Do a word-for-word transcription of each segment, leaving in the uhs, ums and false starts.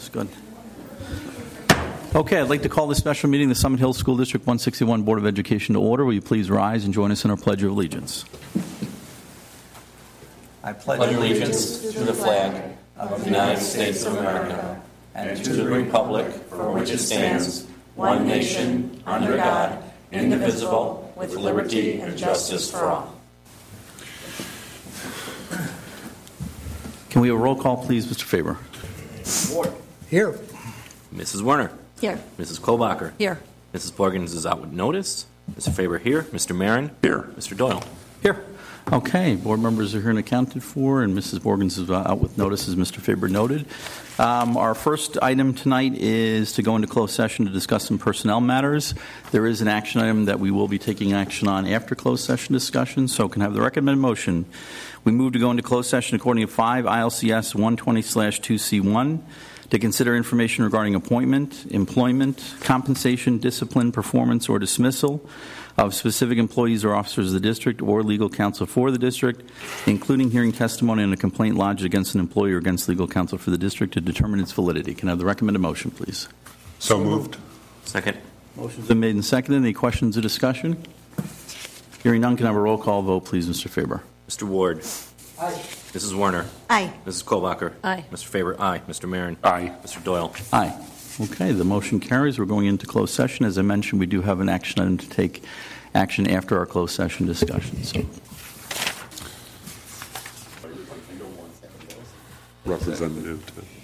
Yes, good. Okay, I'd like to call this special meeting of the Summit Hill School District one sixty-one Board of Education to order. Will you please rise and join us in our Pledge of Allegiance? I pledge allegiance to the flag of the United States of America and to the republic for which it stands, one nation, under God, indivisible, with liberty and justice for all. Can we have a roll call, please, Mister Faber? Ward. Here. Missus Werner. Here. Missus Kohlbacher. Here. Missus Borgens is out with notice. Mister Faber here. Mister Marin. Here. Mister Doyle. Here. Okay, board members are here and accounted for, and Missus Borgens is out with notice, as Mister Faber noted. Um, our first item tonight is to go into closed session to discuss some personnel matters. There is an action item that we will be taking action on after closed session discussion, so can I have the recommended motion? We move to go into closed session according to five I L C S one twenty slash two C one to consider information regarding appointment, employment, compensation, discipline, performance, or dismissal of specific employees or officers of the district or legal counsel for the district, including hearing testimony on a complaint lodged against an employee or against legal counsel for the district to determine its validity. Can I have the recommended motion, please? So moved. Second. Motion's been made and seconded. Any questions or discussion? Hearing none, can I have a roll call vote, please, Mister Faber? Mister Ward. Aye. Missus Werner. Aye. Missus Kohlbacher. Aye. Mister Faber. Aye. Mister Marin. Aye. Mister Doyle. Aye. Okay, the motion carries. We're going into closed session. As I mentioned, we do have an action item to take action after our closed session discussion. So. Representative.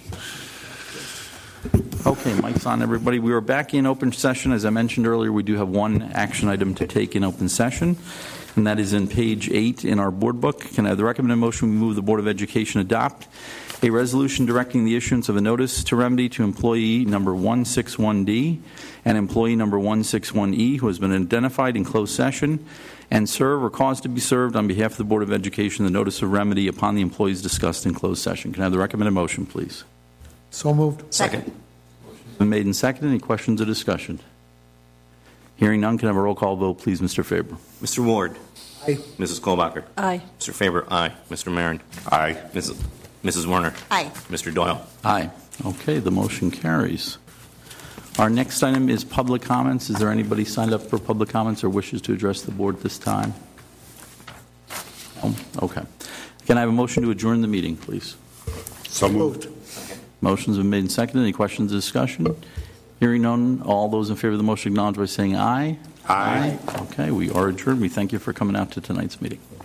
Okay, mic's on, everybody. We are back in open session. As I mentioned earlier, we do have one action item to take in open session, and that is in page eight in our board book. Can I have the recommended motion we move the Board of Education adopt a resolution directing the issuance of a notice to remedy to employee number one sixty-one D and employee number one sixty-one E who has been identified in closed session and serve or cause to be served on behalf of the Board of Education the notice of remedy upon the employees discussed in closed session. Can I have the recommended motion, please? So moved. Second. Been made and seconded. Any questions or discussion? Hearing none, can I have a roll call vote, please, Mister Faber? Mister Ward. Aye. Missus Kohlbacher. Aye. Mister Faber. Aye. Mister Marin. Aye. Missus Missus Werner. Aye. Mister Doyle. Aye. Okay, the motion carries. Our next item is public comments. Is there anybody signed up for public comments or wishes to address the board this time? No? Okay. Can I have a motion to adjourn the meeting, please? So moved. Motion's been made and seconded. Any questions or discussion? Hearing none, all those in favor of the motion acknowledge by saying aye. Aye. Okay, we are adjourned. We thank you for coming out to tonight's meeting.